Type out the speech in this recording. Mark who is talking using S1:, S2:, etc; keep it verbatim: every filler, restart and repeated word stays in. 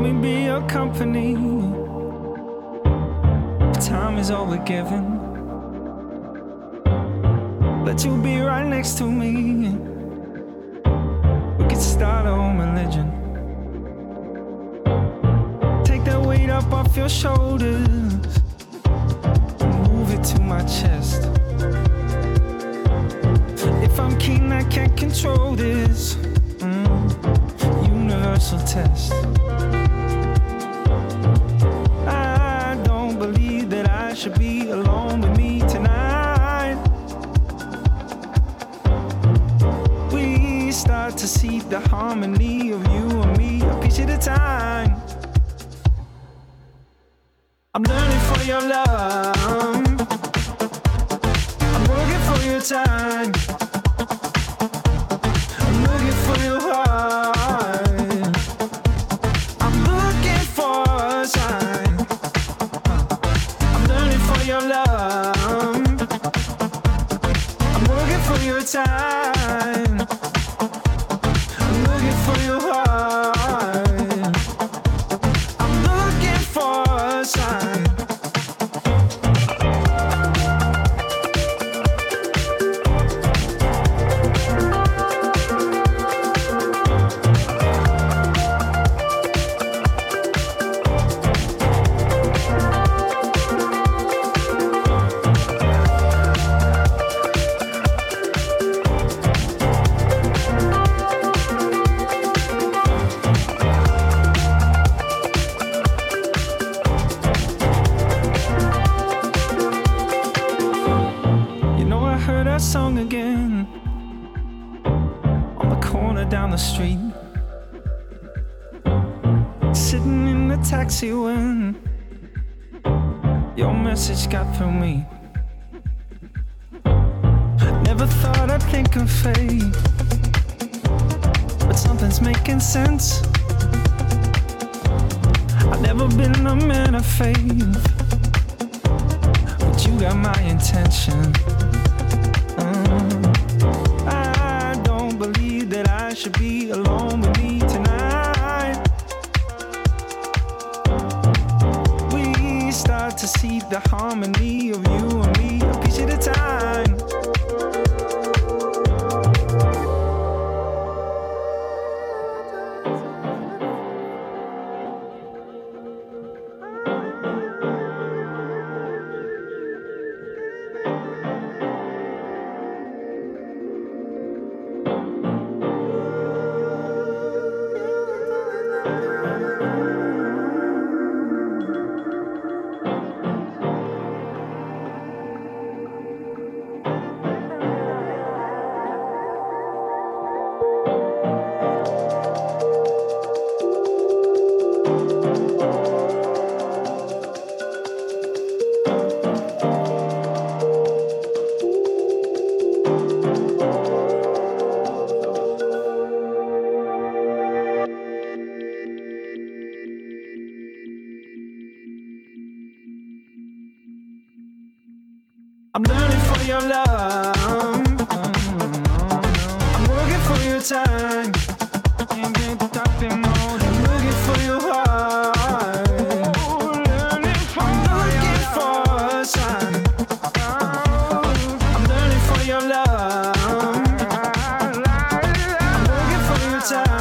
S1: me be your company. Time is all we're given, but you'll be right next to me. We could start our own religion. Take that weight up off your shoulders and move it to my chest. If I'm keen, I can't control this. Mm. Universal test. I don't believe that I should be alone with me tonight. We start to see the harmony of you and me, a piece at a time. I'm learning for your love. I'm working for your time. I'm looking for your heart. I'm looking for a sign. I'm learning for your love. I'm working for your time. I'm looking for your heart. I'm looking for a sign. Song again on the corner down the street, sitting in the taxi when your message got through me. Never thought I'd think of fate, but something's making sense. I've never been a man of faith, but you got my intention. I don't believe that I should be alone with me tonight. We start to see the harmony of you and me, a piece at a time. I'm learning for your love. I'm working for your time. I'm looking for your heart. I'm looking for a sign. I'm learning for your love. I'm working for your time.